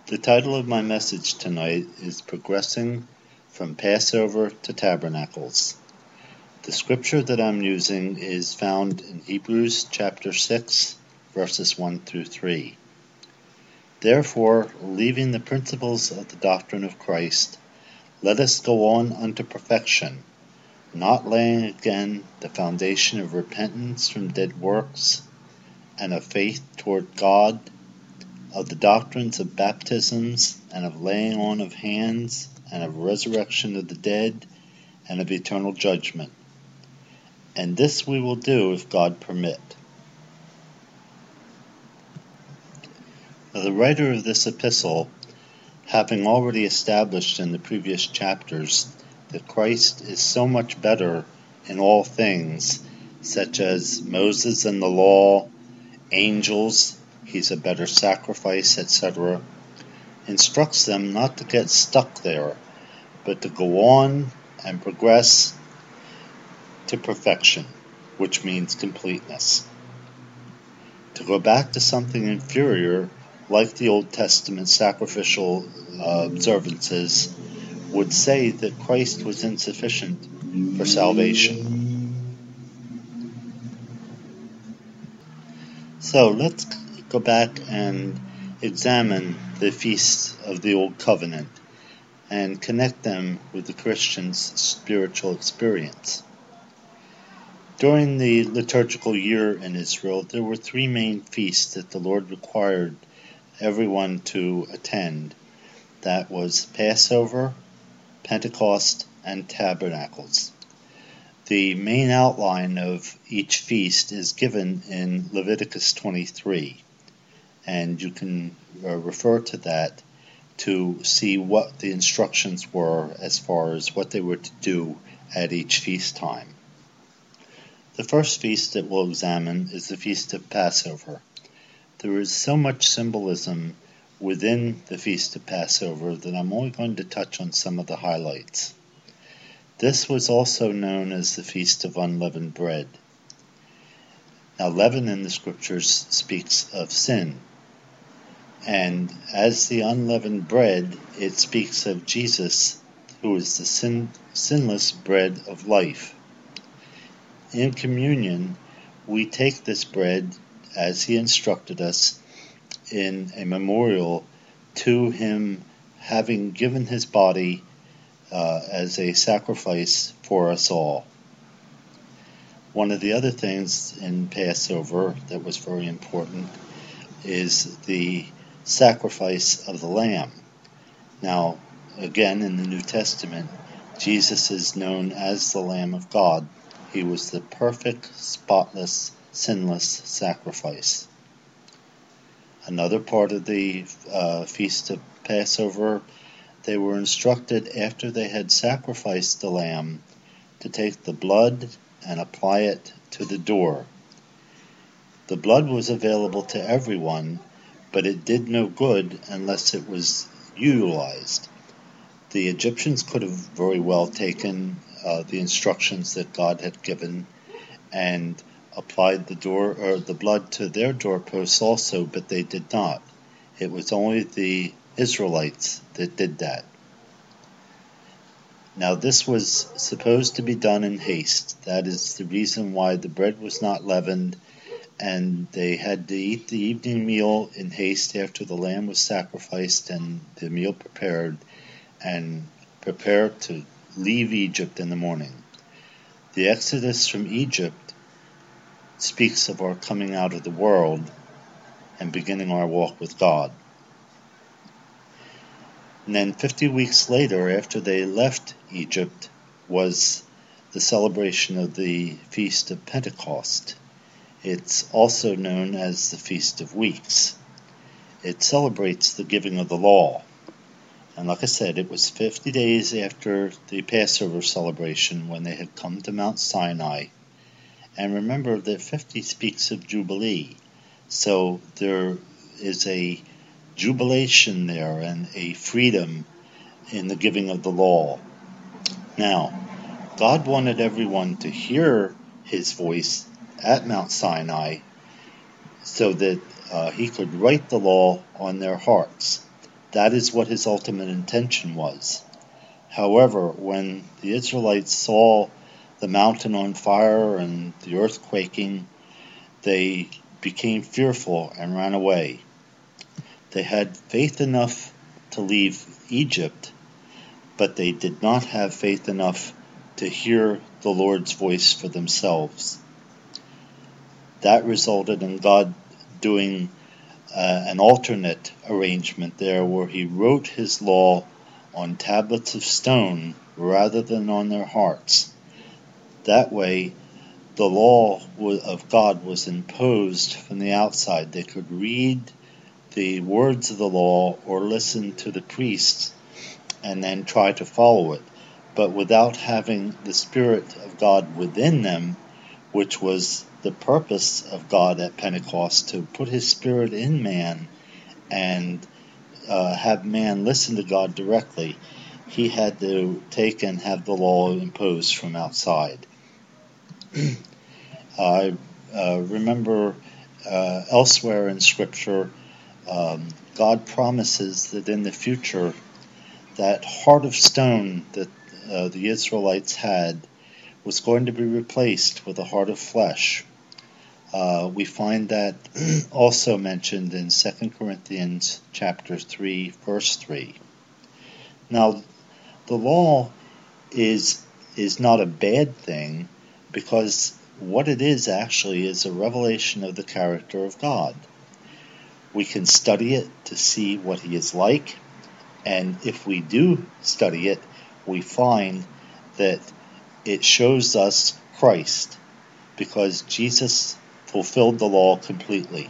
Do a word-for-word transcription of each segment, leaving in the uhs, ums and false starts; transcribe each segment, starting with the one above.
The title of my message tonight is Progressing from Passover to Tabernacles. The scripture that I'm using is found in Hebrews chapter six, verses one through three. Therefore, leaving the principles of the doctrine of Christ, let us go on unto perfection, not laying again the foundation of repentance from dead works, and of faith toward God, of the doctrines of baptisms, and of laying on of hands, and of resurrection of the dead, and of eternal judgment. And this we will do if God permit. Now, the writer of this epistle, having already established in the previous chapters that Christ is so much better in all things, such as Moses and the law, angels, he's a better sacrifice, et cetera, instructs them not to get stuck there, but to go on and progress to perfection, which means completeness. To go back to something inferior, like the Old Testament sacrificial uh, observances, would say that Christ was insufficient for salvation. So let's go back and examine the feasts of the Old Covenant and connect them with the Christian's spiritual experience. During the liturgical year in Israel, there were three main feasts that the Lord required everyone to attend. That was Passover, Pentecost, and Tabernacles. The main outline of each feast is given in Leviticus twenty-three, and you can uh, refer to that to see what the instructions were as far as what they were to do at each feast time. The first feast that we'll examine is the Feast of Passover. There is so much symbolism within the Feast of Passover that I'm only going to touch on some of the highlights. This was also known as the Feast of Unleavened Bread. Now, leaven in the Scriptures speaks of sin, and as the unleavened bread, it speaks of Jesus, who is the sin, sinless bread of life. In communion, we take this bread, as he instructed us, in a memorial to him having given his body uh, as a sacrifice for us all. One of the other things in Passover that was very important is the sacrifice of the lamb. Now, again, in the New Testament, Jesus is known as the Lamb of God. He was the perfect, spotless, sinless sacrifice. Another part of the uh, Feast of Passover, they were instructed after they had sacrificed the lamb to take the blood and apply it to the door. The blood was available to everyone, but it did no good unless it was utilized. The Egyptians could have very well taken uh, the instructions that God had given and applied the door or the blood to their doorposts also, but they did not. It was only the Israelites that did that. Now, this was supposed to be done in haste. That is the reason why the bread was not leavened, and they had to eat the evening meal in haste after the lamb was sacrificed and the meal prepared, and prepare to leave Egypt in the morning. The Exodus from Egypt speaks of our coming out of the world and beginning our walk with God. And then fifty weeks later, after they left Egypt, was the celebration of the Feast of Pentecost. It's also known as the Feast of Weeks. It celebrates the giving of the law. And like I said, it was fifty days after the Passover celebration when they had come to Mount Sinai. And remember that fifty speaks of Jubilee. So there is a jubilation there and a freedom in the giving of the law. Now, God wanted everyone to hear his voice at Mount Sinai so that uh, he could write the law on their hearts. That is what his ultimate intention was. However, when the Israelites saw the mountain on fire and the earth quaking, they became fearful and ran away. They had faith enough to leave Egypt, but they did not have faith enough to hear the Lord's voice for themselves. That resulted in God doing uh, an alternate arrangement there, where he wrote his law on tablets of stone rather than on their hearts. That way, the law of God was imposed from the outside. They could read the words of the law or listen to the priests and then try to follow it, but without having the Spirit of God within them, which was the purpose of God at Pentecost, to put his Spirit in man and uh, have man listen to God directly. He had to take and have the law imposed from outside. I uh, remember uh, elsewhere in Scripture, um, God promises that in the future, that heart of stone that uh, the Israelites had was going to be replaced with a heart of flesh. Uh, we find that also mentioned in Second Corinthians chapter three, verse three. Now, the law is is not a bad thing, because what it is actually is a revelation of the character of God. We can study it to see what he is like, and if we do study it, we find that it shows us Christ, because Jesus fulfilled the law completely.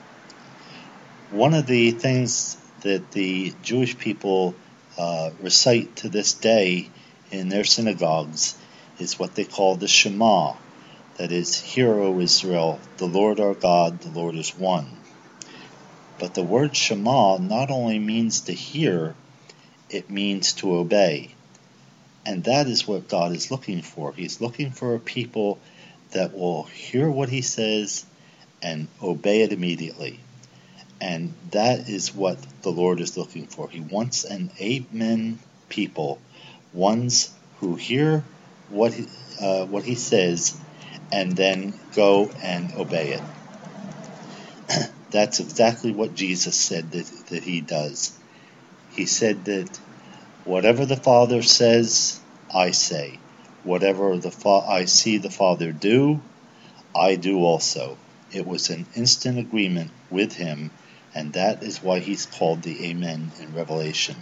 One of the things that the Jewish people uh, recite to this day in their synagogues is what they call the Shema. That is, Hear, O Israel, the Lord our God, the Lord is one. But the word Shema not only means to hear, it means to obey. And that is what God is looking for. He's looking for a people that will hear what he says and obey it immediately. And that is what the Lord is looking for. He wants an amen people, ones who hear what he, uh, what he says and then go and obey it. That's exactly what Jesus said that, that he does. He said that whatever the Father says, I say. Whatever the fa- I see the Father do, I do also. It was an instant agreement with him, and that is why he's called the Amen in Revelation.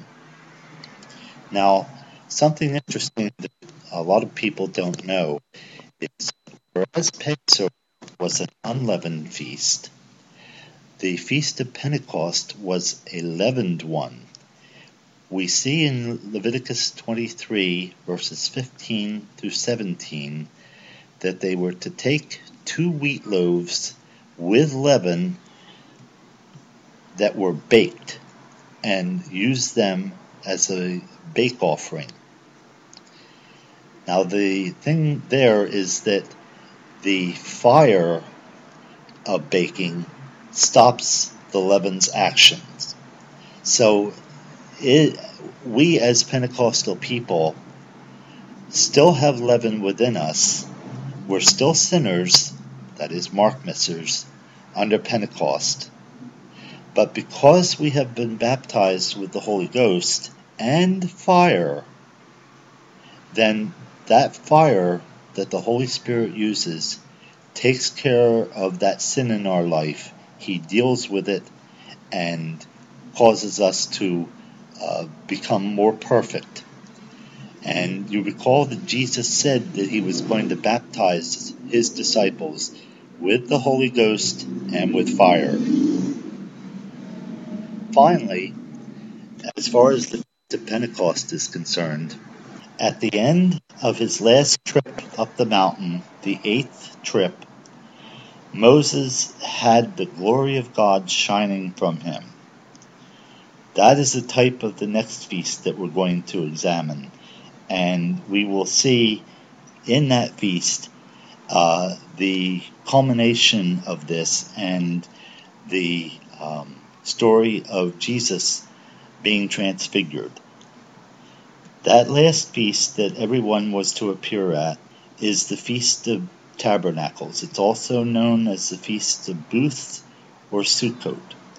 Now, something interesting that a lot of people don't know is, whereas Passover was an unleavened feast, the Feast of Pentecost was a leavened one. We see in Leviticus twenty-three, verses fifteen through seventeen, that they were to take two wheat loaves with leaven that were baked and use them as a bake offering. Now, the thing there is that the fire of baking stops the leaven's actions. So it, we as Pentecostal people still have leaven within us. We're still sinners, that is, mark missers, under Pentecost. But because we have been baptized with the Holy Ghost and fire, then that fire that the Holy Spirit uses takes care of that sin in our life. He deals with it and causes us to uh, become more perfect. And you recall that Jesus said that he was going to baptize his disciples with the Holy Ghost and with fire. Finally, as far as the Feast of Pentecost is concerned, at the end of his last trip up the mountain, the eighth trip, Moses had the glory of God shining from him. That is a type of the next feast that we're going to examine. And we will see in that feast uh, the culmination of this and the um, story of Jesus being transfigured. That last feast that everyone was to appear at is the Feast of Tabernacles. It's also known as the Feast of Booths or Sukkot.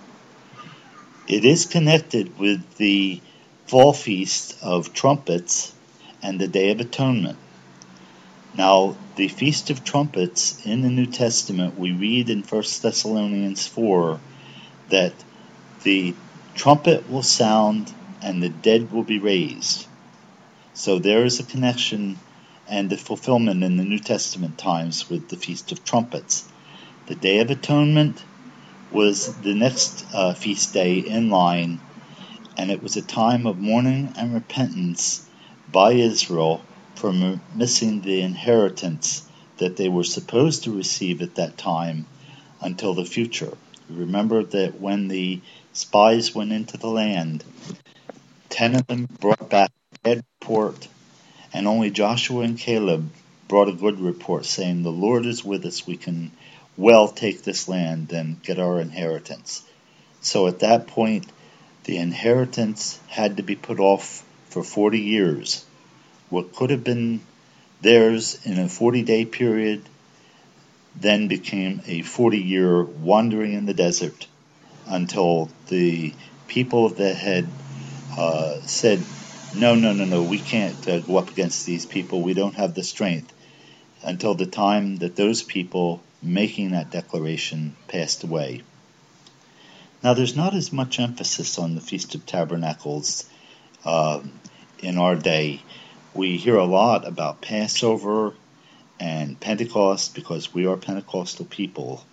It is connected with the fall feast of trumpets and the Day of Atonement. Now, the Feast of Trumpets in the New Testament, we read in First Thessalonians four that the trumpet will sound and the dead will be raised. So there is a connection and a fulfillment in the New Testament times with the Feast of Trumpets. The Day of Atonement was the next uh, feast day in line, and it was a time of mourning and repentance by Israel for m- missing the inheritance that they were supposed to receive at that time until the future. Remember that when the spies went into the land, ten of them brought back a bad report, and only Joshua and Caleb brought a good report, saying, "The Lord is with us, we can well take this land and get our inheritance." So at that point, the inheritance had to be put off for forty years. What could have been theirs in a forty-day period then became a forty-year wandering in the desert until the people that had uh, said, no, no, no, no, we can't uh, go up against these people, we don't have the strength, until the time that those people making that declaration passed away. Now, there's not as much emphasis on the Feast of Tabernacles uh, in our day. We hear a lot about Passover and Pentecost because we are Pentecostal people.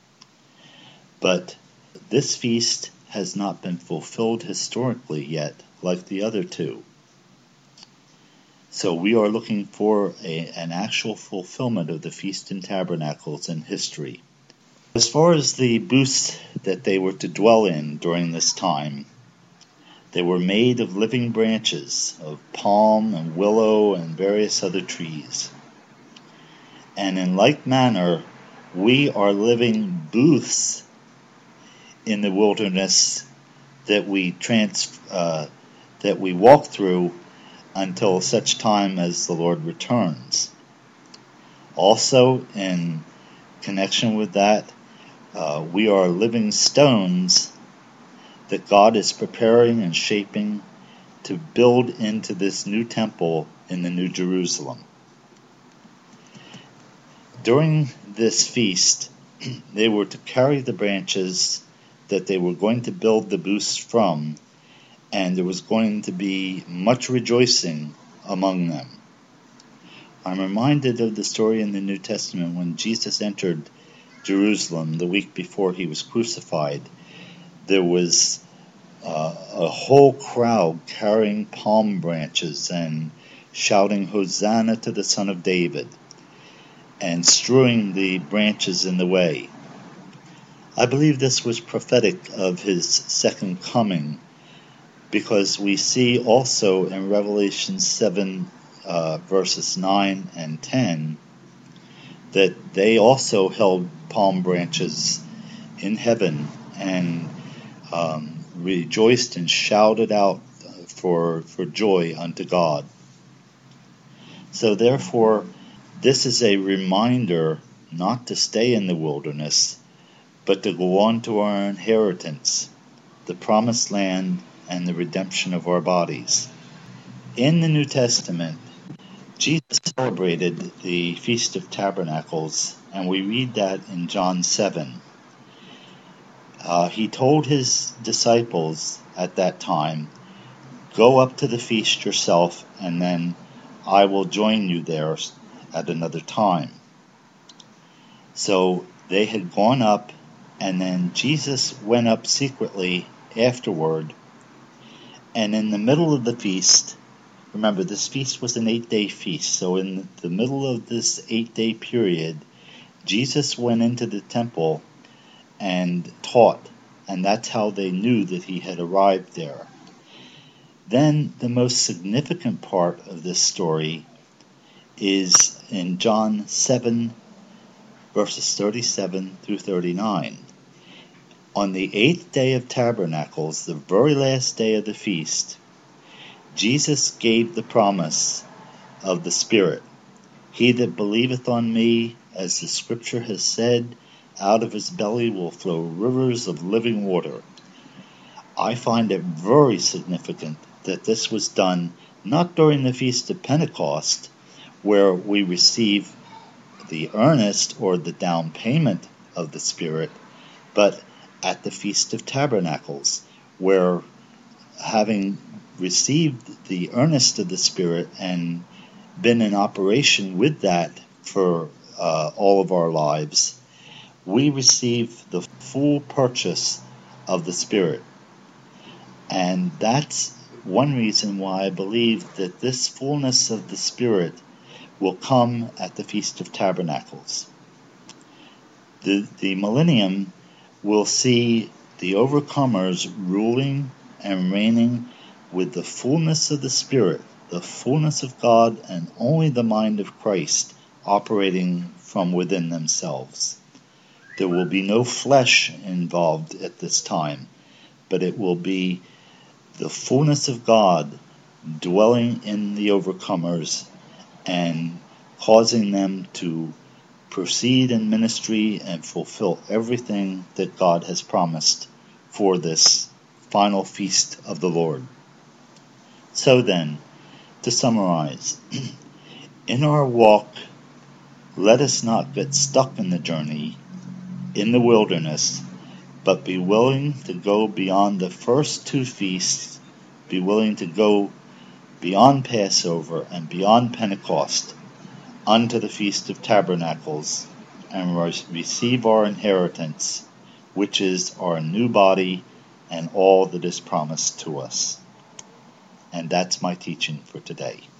But this feast has not been fulfilled historically yet, like the other two. So we are looking for a, an actual fulfillment of the Feast in Tabernacles in history. As far as the booths that they were to dwell in during this time, they were made of living branches of palm and willow and various other trees. And in like manner, we are living booths in the wilderness that we trans uh, that we walk through until such time as the Lord returns. Also, in connection with that, uh, we are living stones that God is preparing and shaping to build into this new temple in the New Jerusalem. During this feast, they were to carry the branches that they were going to build the booths from, and there was going to be much rejoicing among them. I'm reminded of the story in the New Testament when Jesus entered Jerusalem the week before he was crucified. There was uh, a whole crowd carrying palm branches and shouting, "Hosanna to the Son of David," and strewing the branches in the way. I believe this was prophetic of his second coming, because we see also in Revelation seven, uh, verses nine and ten, that they also held palm branches in heaven and um, rejoiced and shouted out for, for joy unto God. So therefore, this is a reminder not to stay in the wilderness, but to go on to our inheritance, the promised land and the redemption of our bodies. In the New Testament, Jesus celebrated the Feast of Tabernacles, and we read that in John seven. Uh, he told his disciples at that time, "Go up to the feast yourself, and then I will join you there at another time." So they had gone up, and then Jesus went up secretly afterward, and in the middle of the feast, remember this feast was an eight-day feast, so in the middle of this eight-day period, Jesus went into the temple and taught, and that's how they knew that he had arrived there. Then the most significant part of this story is in John seven, verses thirty-seven through thirty-nine. On the eighth day of Tabernacles, the very last day of the feast, Jesus gave the promise of the Spirit. He that believeth on me, as the Scripture has said, out of his belly will flow rivers of living water. I find it very significant that this was done not during the Feast of Pentecost, where we receive the earnest or the down payment of the Spirit, but at the Feast of Tabernacles, where having received the earnest of the Spirit and been in operation with that for uh, all of our lives, we receive the full purchase of the Spirit. And that's one reason why I believe that this fullness of the Spirit will come at the Feast of Tabernacles. The, the millennium will see the overcomers ruling and reigning with the fullness of the Spirit, the fullness of God, and only the mind of Christ operating from within themselves. There will be no flesh involved at this time, but it will be the fullness of God dwelling in the overcomers and causing them to proceed in ministry and fulfill everything that God has promised for this final feast of the Lord. So then, to summarize, in our walk, let us not get stuck in the journey, in the wilderness, but be willing to go beyond the first two feasts, be willing to go beyond Passover and beyond Pentecost, unto the Feast of Tabernacles, and receive our inheritance, which is our new body and all that is promised to us. And that's my teaching for today.